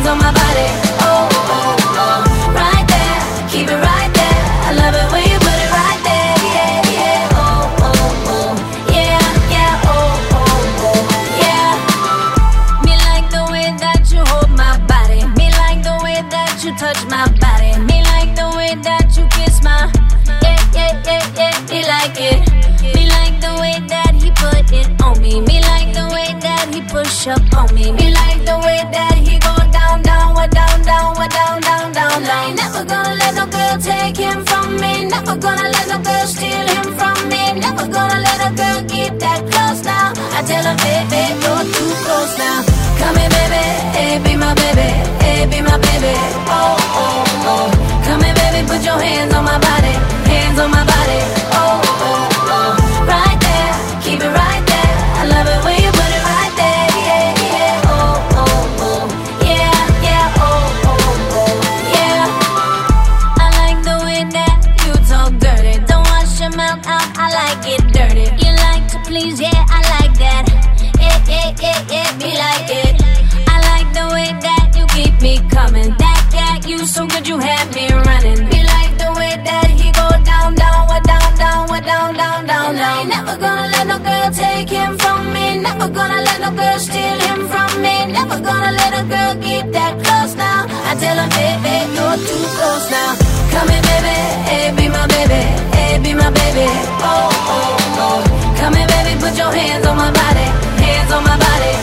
on my body. Oh, oh, oh, right there, keep it right there. I love it when you put it right there. Yeah, yeah, oh, oh, oh, yeah, yeah, oh, oh, oh, yeah. Me like the way that you hold my body. Me like the way that you touch my body. Me like the way that you kiss my. Yeah, yeah, yeah, yeah. Me like it. Me like the way that he put it on me. Me like the way that he push up on me. Me like the way that he go down, down, down, down, down, down, down, down. Never gonna let no girl take him from me. Never gonna let no girl steal him from me. Never gonna let a girl get that close now. I tell her, baby, you're too close now. Come here, baby, hey, be my baby, hey, be my baby. Oh, oh, oh. Come here, baby, put your hands on my body, hands on my body. Oh, oh, oh. Right there, keep it right there. I love it when you put it right there. Yeah, yeah, oh, oh, oh. Yeah, yeah, oh, oh, oh. Yeah. I like the way that you talk dirty. Don't wash your mouth out, I like it dirty. You like to please, yeah, I like that. Yeah, yeah, yeah, yeah, me like it. I like the way that you keep me coming. That you so good, you have me running. Me like the way that he go down, down, down, down, down, down, down, down. Never gonna let no girl take him from me. Never gonna let no girl steal him from me. Never gonna let a girl get that close now. I tell her, baby, you're too close now. Come here, baby, hey, be my baby, hey, be my baby. Oh, oh, oh. Come here, baby, put your hands on my body, hands on my body.